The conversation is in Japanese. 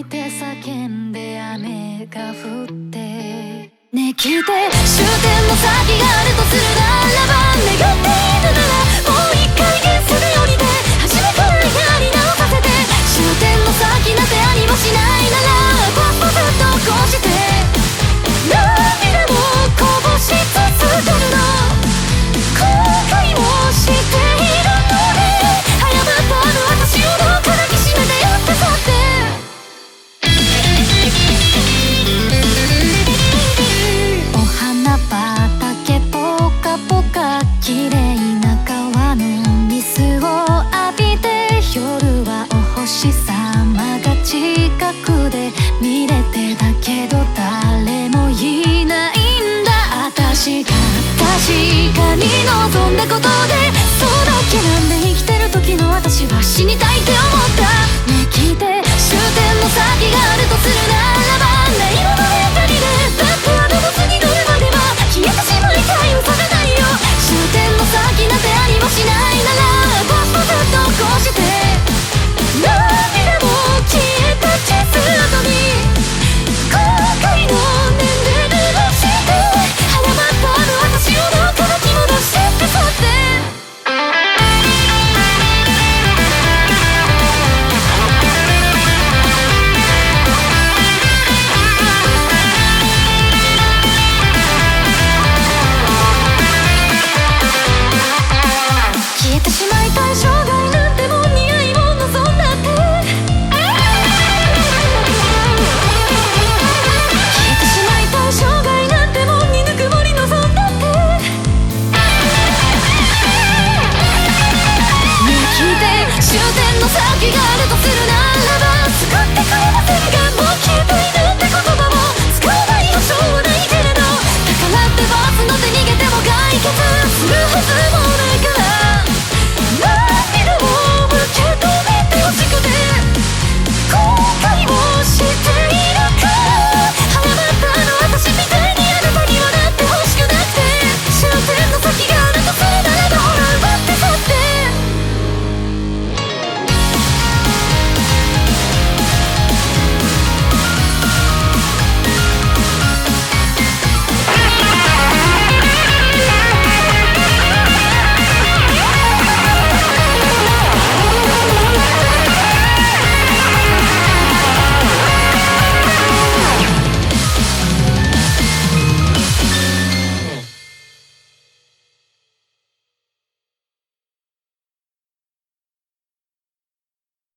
いて叫んで雨が降ってねえ聞いて終点の先があるとするならば願っているならもう一回すぐよりで初めからやり直させて終点の先なんてありもしないならパスずっとこうして涙もこぼし続けるの後悔もしているので早まった私をどっか抱きしめてやって去ってお花畑ポカポカ綺麗な川の水を浴びて夜はお星様が近くで見れてたけど誰もいないんだ私が確かに望んだことでそうだけなんで生きてる時の私は死にたい